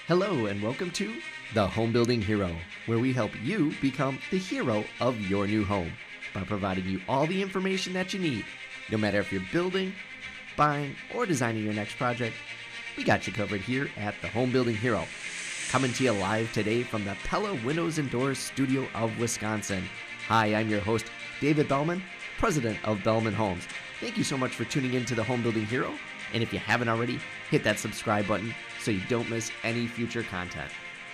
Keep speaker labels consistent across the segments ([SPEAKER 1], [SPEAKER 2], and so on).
[SPEAKER 1] Hello and welcome to The Home Building Hero, where we help you become the hero of your new home by providing you all the information that you need. No matter if you're building, buying, or designing your next project, we got you covered here at The Home Building Hero. Coming to you live today from the Pella Windows and Doors studio of Wisconsin. Hi, I'm your host, David Bellman, president of Bellman Homes. Thank you so much for tuning in to The Home Building Hero. And if you haven't already, hit that subscribe button so you don't miss any future content.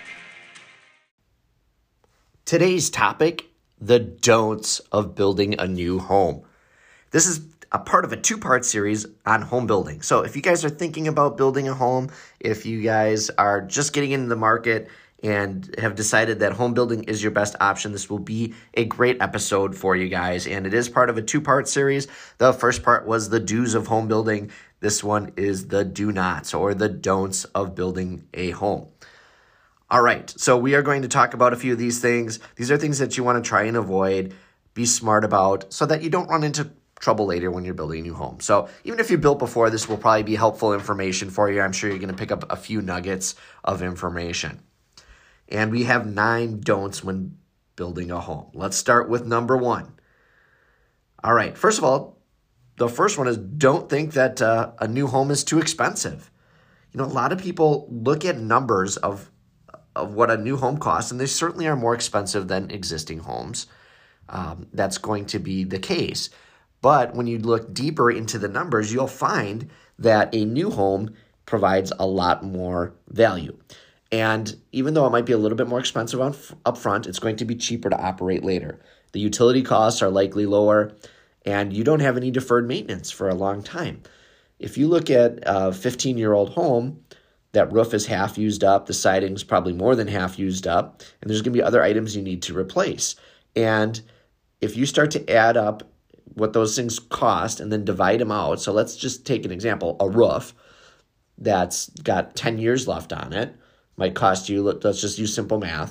[SPEAKER 1] Today's topic, the don'ts of building a new home. This is a part of a two-part series on home building. So if you guys are thinking about building a home, if you guys are just getting into the market and have decided that home building is your best option, this will be a great episode for you guys. And it is part of a two-part series. The first part was the do's of home building. This one is the do nots or the don'ts of building a home. All right, so we are going to talk about a few of these things. These are things that you want to try and avoid, be smart about, so that you don't run into trouble later when you're building a new home. So even if you built before, this will probably be helpful information for you. I'm sure you're going to pick up a few nuggets of information. And we have 9 don'ts when building a home. Let's start with number 1. All right, first of all, the first one is don't think that a new home is too expensive. You know, a lot of people look at numbers of what a new home costs, and they certainly are more expensive than existing homes. That's going to be the case. But when you look deeper into the numbers, you'll find that a new home provides a lot more value. And even though it might be a little bit more expensive up front, it's going to be cheaper to operate later. The utility costs are likely lower, and you don't have any deferred maintenance for a long time. If you look at a 15-year-old home, that roof is half used up, the siding's probably more than half used up, and there's going to be other items you need to replace. And if you start to add up what those things cost and then divide them out, so let's just take an example, a roof that's got 10 years left on it, might cost you, let's just use simple math,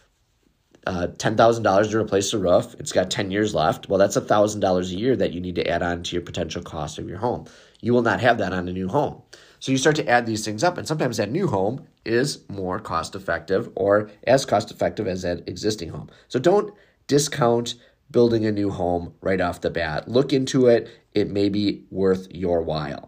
[SPEAKER 1] $10,000 to replace the roof. It's got 10 years left. Well, that's $1,000 a year that you need to add on to your potential cost of your home. You will not have that on a new home. So you start to add these things up, and sometimes that new home is more cost-effective or as cost-effective as that existing home. So don't discount building a new home right off the bat. Look into it. It may be worth your while.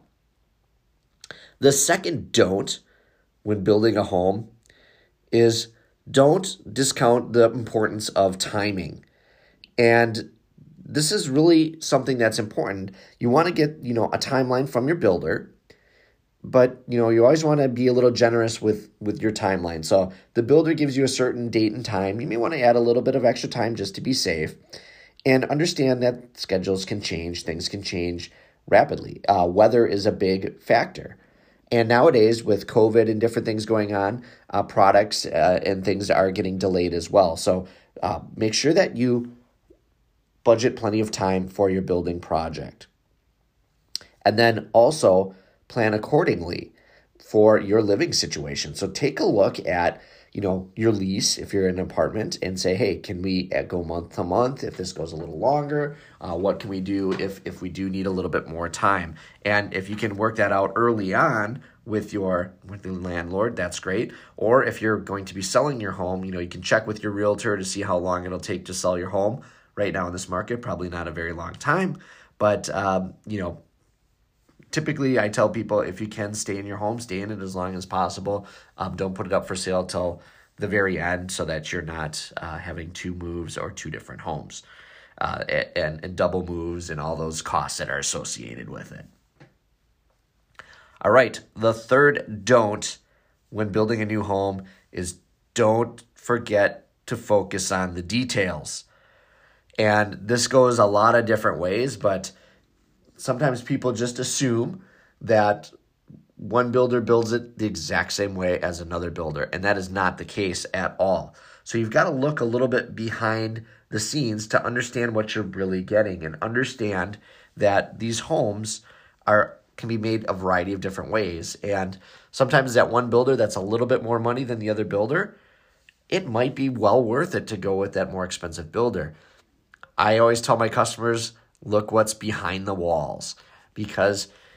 [SPEAKER 1] The second don't when building a home is don't discount the importance of timing. And this is really something that's important. You want to get, a timeline from your builder, but, you always want to be a little generous with your timeline. So the builder gives you a certain date and time. You may want to add a little bit of extra time just to be safe and understand that schedules can change. Things can change rapidly. Weather is a big factor. And nowadays, with COVID and different things going on, products and things are getting delayed as well. So make sure that you budget plenty of time for your building project. And then also plan accordingly for your living situation. So take a look at, your lease if you're in an apartment and say, hey, can we go month to month if this goes a little longer? What can we do if we do need a little bit more time? And if you can work that out early on with the landlord, that's great. Or if you're going to be selling your home, you can check with your realtor to see how long it'll take to sell your home. Right now in this market, probably not a very long time. But, typically, I tell people if you can stay in your home, stay in it as long as possible. Don't put it up for sale till the very end so that you're not having 2 moves or 2 different homes and double moves and all those costs that are associated with it. All right, the third don't when building a new home is don't forget to focus on the details. And this goes a lot of different ways, but sometimes people just assume that one builder builds it the exact same way as another builder, and that is not the case at all. So you've got to look a little bit behind the scenes to understand what you're really getting and understand that these homes can be made a variety of different ways. And sometimes that one builder that's a little bit more money than the other builder, it might be well worth it to go with that more expensive builder. I always tell my customers, look what's behind the walls, because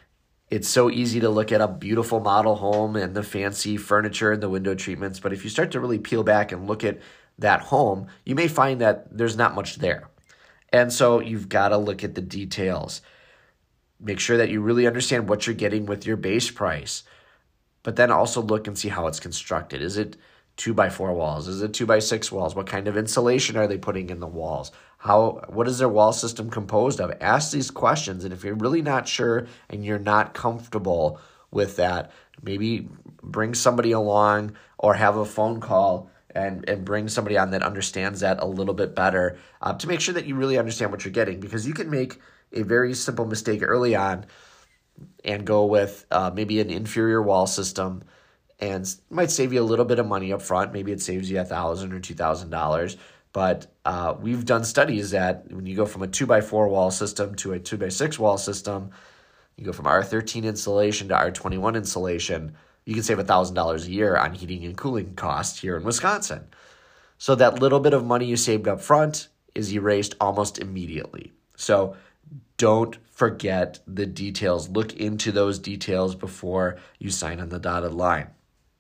[SPEAKER 1] It's so easy to look at a beautiful model home and the fancy furniture and the window treatments, but if you start to really peel back and look at that home, you may find that there's not much there. And so you've got to look at the details. Make sure that you really understand what you're getting with your base price, but then also look and see how it's constructed. Is it 2x4 walls? Is it 2x6 walls? What kind of insulation are they putting in the walls? What is their wall system composed of? Ask these questions, and if you're really not sure and you're not comfortable with that, maybe bring somebody along or have a phone call and bring somebody on that understands that a little bit better to make sure that you really understand what you're getting, because you can make a very simple mistake early on and go with maybe an inferior wall system, and it might save you a little bit of money up front. Maybe it saves you $1,000 or $2,000. But we've done studies that when you go from a 2x4 wall system to a 2x6 wall system, you go from R13 insulation to R21 insulation, you can save $1,000 a year on heating and cooling costs here in Wisconsin. So that little bit of money you saved up front is erased almost immediately. So don't forget the details. Look into those details before you sign on the dotted line.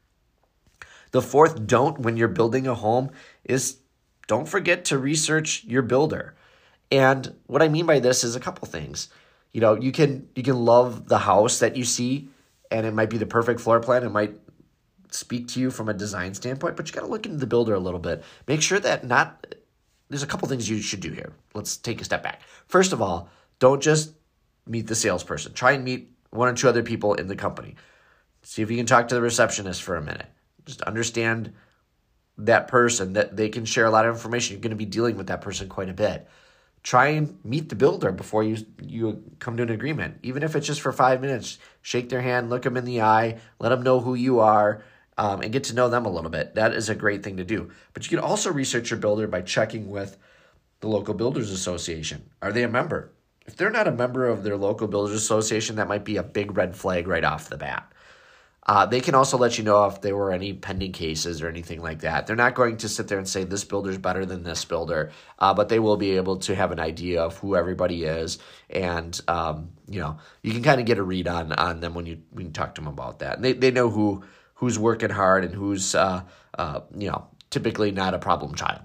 [SPEAKER 1] The fourth don't when you're building a home is don't forget to research your builder. And what I mean by this is a couple things. You can love the house that you see, and it might be the perfect floor plan. It might speak to you from a design standpoint, but you got to look into the builder a little bit. Make sure that there's a couple things you should do here. Let's take a step back. First of all, don't just meet the salesperson. Try and meet one or two other people in the company. See if you can talk to the receptionist for a minute. Just understand that person, that they can share a lot of information. You're going to be dealing with that person quite a bit. Try and meet the builder before you come to an agreement. Even if it's just for 5 minutes, shake their hand, look them in the eye, let them know who you are, and get to know them a little bit. That is a great thing to do. But you can also research your builder by checking with the local builders association. Are they a member? If they're not a member of their local builders association, that might be a big red flag right off the bat. They can also let you know if there were any pending cases or anything like that. They're not going to sit there and say this builder's better than this builder, but they will be able to have an idea of who everybody is, and you can kind of get a read on them when you talk to them about that. And they know who's working hard and who's typically not a problem child.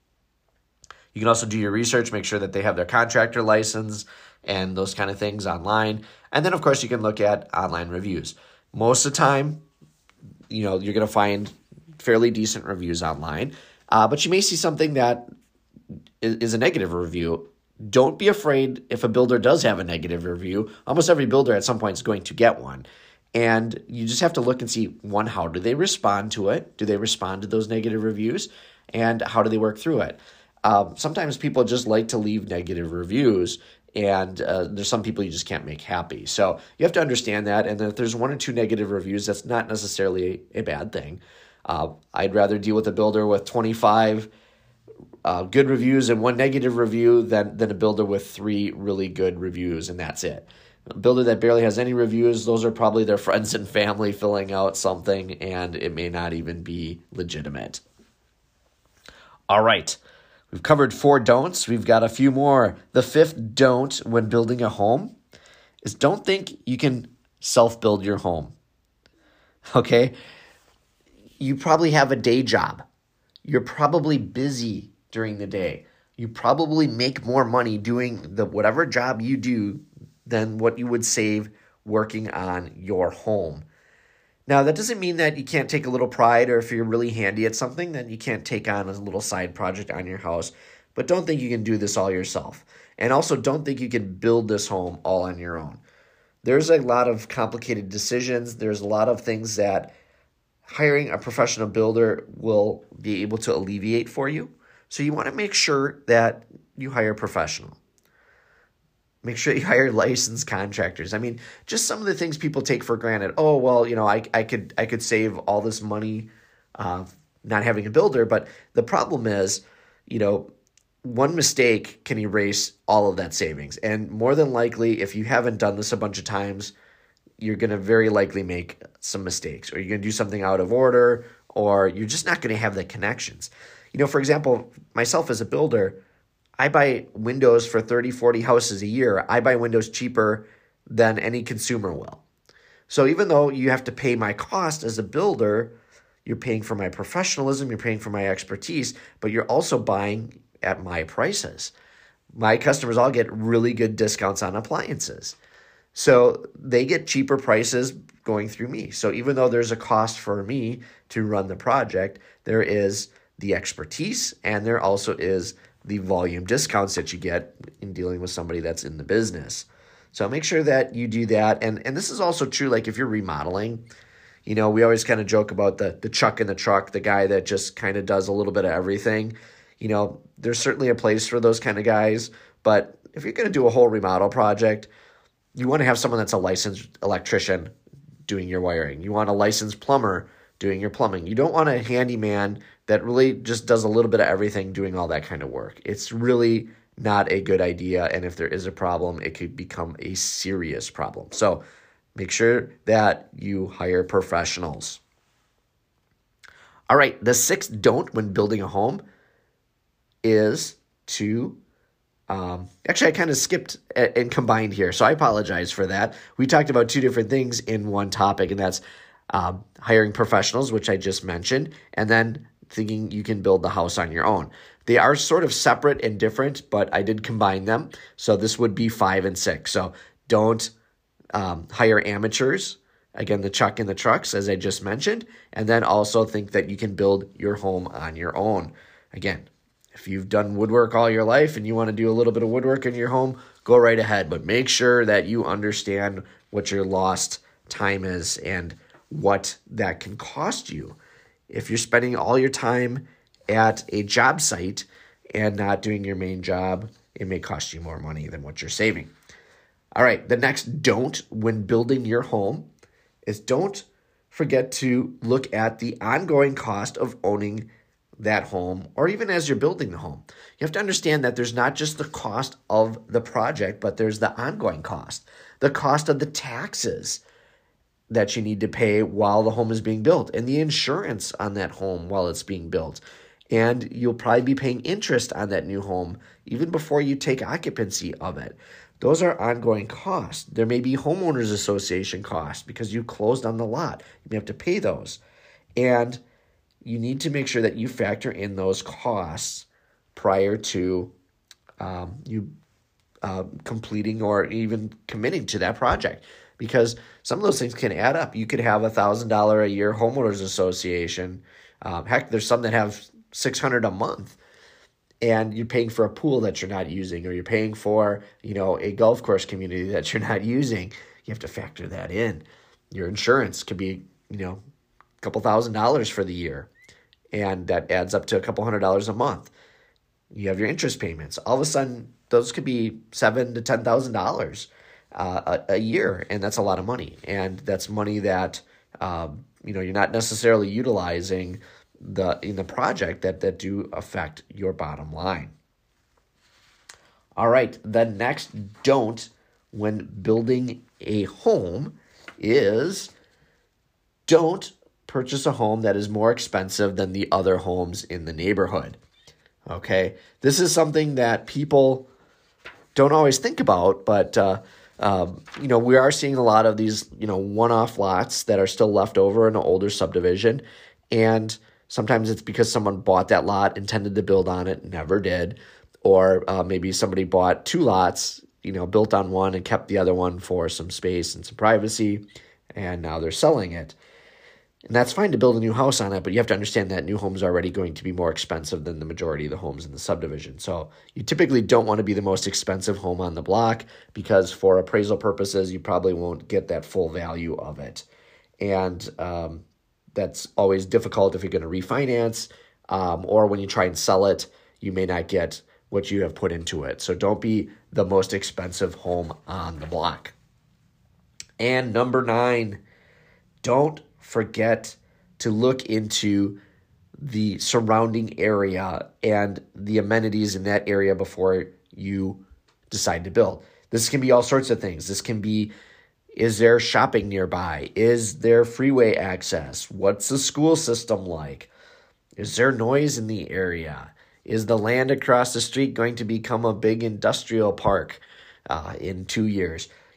[SPEAKER 1] You can also do your research, make sure that they have their contractor license and those kind of things online. And then, of course, you can look at online reviews. Most of the time, you're going to find fairly decent reviews online, but you may see something that is a negative review. Don't be afraid if a builder does have a negative review. Almost every builder at some point is going to get one. And you just have to look and see, one, how do they respond to it? Do they respond to those negative reviews? And how do they work through it? Sometimes people just like to leave negative reviews, and there's some people you just can't make happy. So you have to understand that, and if there's one or two negative reviews, that's not necessarily a bad thing. I'd rather deal with a builder with 25 good reviews and one negative review than a builder with 3 really good reviews, and that's it. A builder that barely has any reviews, those are probably their friends and family filling out something, and it may not even be legitimate. All right. We've covered 4 don'ts. We've got a few more. The 5th don't when building a home is don't think you can self-build your home. Okay? You probably have a day job. You're probably busy during the day. You probably make more money doing whatever job you do than what you would save working on your home. Now, that doesn't mean that you can't take a little pride, or if you're really handy at something, then you can't take on a little side project on your house. But don't think you can do this all yourself. And also don't think you can build this home all on your own. There's a lot of complicated decisions. There's a lot of things that hiring a professional builder will be able to alleviate for you. So you want to make sure that you hire a professional. Make sure you hire licensed contractors. I mean, just some of the things people take for granted. Oh, well, I could save all this money not having a builder. But the problem is, one mistake can erase all of that savings. And more than likely, if you haven't done this a bunch of times, you're going to very likely make some mistakes, or you're going to do something out of order, or you're just not going to have the connections. For example, myself as a builder, I buy windows for 30, 40 houses a year. I buy windows cheaper than any consumer will. So even though you have to pay my cost as a builder, you're paying for my professionalism, you're paying for my expertise, but you're also buying at my prices. My customers all get really good discounts on appliances. So they get cheaper prices going through me. So even though there's a cost for me to run the project, there is the expertise and there also is the volume discounts that you get in dealing with somebody that's in the business. So make sure that you do that. And this is also true, like if you're remodeling, we always kind of joke about the chuck in the truck, the guy that just kind of does a little bit of everything. There's certainly a place for those kind of guys, but if you're going to do a whole remodel project, you want to have someone that's a licensed electrician doing your wiring. You want a licensed plumber doing your plumbing. You don't want a handyman that really just does a little bit of everything doing all that kind of work. It's really not a good idea, and if there is a problem, it could become a serious problem. So make sure that you hire professionals. All right, the sixth don't when building a home is to actually, I kind of skipped and combined here, so I apologize for that. We talked about two different things in one topic, and that's hiring professionals, which I just mentioned, and then thinking you can build the house on your own. They are sort of separate and different, but I did combine them. So this would be 5 and 6. So don't hire amateurs. Again, the chuck in the trucks, as I just mentioned, and then also think that you can build your home on your own. Again, if you've done woodwork all your life and you want to do a little bit of woodwork in your home, go right ahead. But make sure that you understand what your lost time is and what that can cost you. If you're spending all your time at a job site and not doing your main job, it may cost you more money than what you're saving. All right, the next don't when building your home is don't forget to look at the ongoing cost of owning that home, or even as you're building the home. You have to understand that there's not just the cost of the project, but there's the ongoing cost, the cost of the taxes that you need to pay while the home is being built, and the insurance on that home while it's being built. And you'll probably be paying interest on that new home even before you take occupancy of it. Those are ongoing costs. There may be homeowners association costs because you closed on the lot. You may have to pay those. And you need to make sure that you factor in those costs prior to you completing or even committing to that project, because some of those things can add up. You could have $1,000 a year homeowners association. Heck, there's some that have $600 a month, and you're paying for a pool that you're not using, or you're paying for a golf course community that you're not using. You have to factor that in. Your insurance could be a couple $1,000s for the year, and that adds up to a couple $100 a month. You have your interest payments. All of a sudden, those could be $7,000 to $10,000 a year, and that's a lot of money. And that's money that you're not necessarily utilizing in the project that do affect your bottom line. All right, the next don't when building a home is don't purchase a home that is more expensive than the other homes in the neighborhood. Okay, this is something that people don't always think about, but we are seeing a lot of these one-off lots that are still left over in an older subdivision, and sometimes it's because someone bought that lot, intended to build on it, never did, or maybe somebody bought two lots, built on one and kept the other one for some space and some privacy, and now they're selling it. And that's fine to build a new house on it, but you have to understand that new homes are already going to be more expensive than the majority of the homes in the subdivision. So you typically don't want to be the most expensive home on the block, because for appraisal purposes, you probably won't get that full value of it. And that's always difficult if you're going to refinance, or when you try and sell it, you may not get what you have put into it. So don't be the most expensive home on the block. And number 9, don't forget to look into the surrounding area and the amenities in that area before you decide to build. This can be all sorts of things. This can be, is there shopping nearby? Is there freeway access? What's the school system like? Is there noise in the area? Is the land across the street going to become a big industrial park in 2 years?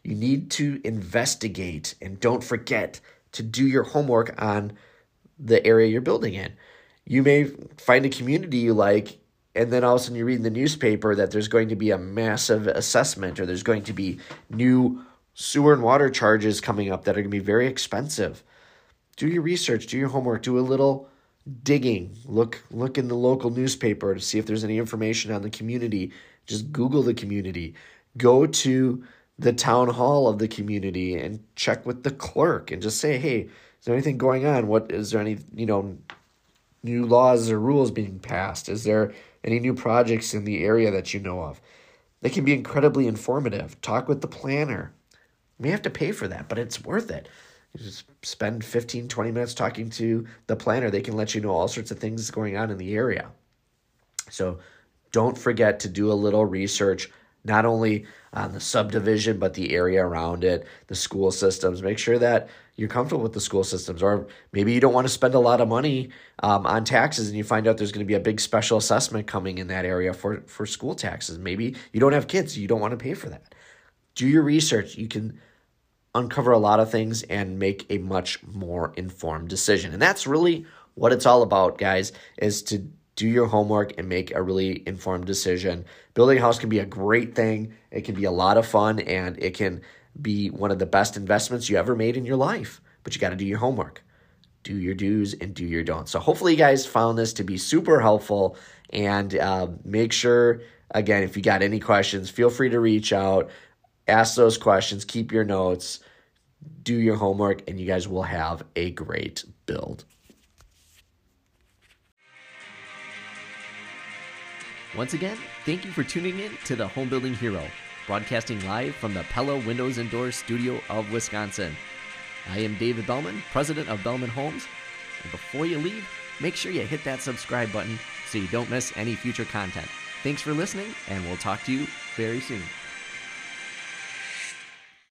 [SPEAKER 1] You need to investigate, and don't forget to do your homework on the area you're building in. You may find a community you like, and then all of a sudden you read in the newspaper that there's going to be a massive assessment, or there's going to be new sewer and water charges coming up that are going to be very expensive. Do your research, do your homework, do a little digging. Look in the local newspaper to see if there's any information on the community. Just Google the community. Go to the town hall of the community and check with the clerk and just say, hey, is there anything going on? Is there any, new laws or rules being passed? Is there any new projects in the area that you know of? They can be incredibly informative. Talk with the planner. You may have to pay for that, but it's worth it. You just spend 15, 20 minutes talking to the planner. They can let you know all sorts of things going on in the area. So don't forget to do a little research, not only on the subdivision, but the area around it, the school systems. Make sure that you're comfortable with the school systems, or maybe you don't want to spend a lot of money on taxes and you find out there's going to be a big special assessment coming in that area for school taxes. Maybe you don't have kids, so you don't want to pay for that. Do your research. You can uncover a lot of things and make a much more informed decision. And that's really what it's all about, guys, is to do your homework and make a really informed decision. Building a house can be a great thing. It can be a lot of fun, and it can be one of the best investments you ever made in your life. But you got to do your homework. Do your do's and do your don'ts. So hopefully you guys found this to be super helpful. And make sure, again, if you got any questions, feel free to reach out. Ask those questions. Keep your notes. Do your homework, and you guys will have a great build.
[SPEAKER 2] Once again, thank you for tuning in to the Home Building Hero, broadcasting live from the Pella Windows and Doors studio of Wisconsin. I am David Bellman, president of Bellman Homes. And before you leave, make sure you hit that subscribe button so you don't miss any future content. Thanks for listening, and we'll talk to you very soon.